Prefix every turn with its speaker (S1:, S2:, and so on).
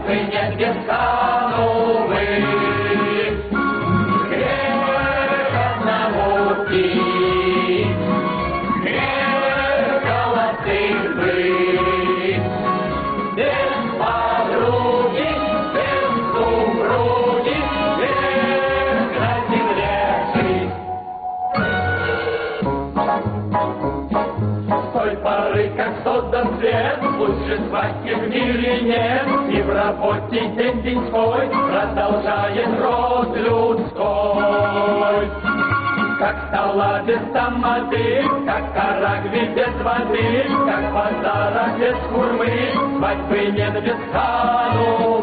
S1: свадьбы нет без канувы. Грех одному пить, грех холостых быть. Без подруги, без супруги, грех на земле жить. С той поры, как создан свет, лучше свадьбы в мире нет. И в работе день-деньской продолжает род людской. Как стала без тамады, как карагви без воды, как базара без курмы, свадьбы нет без кану.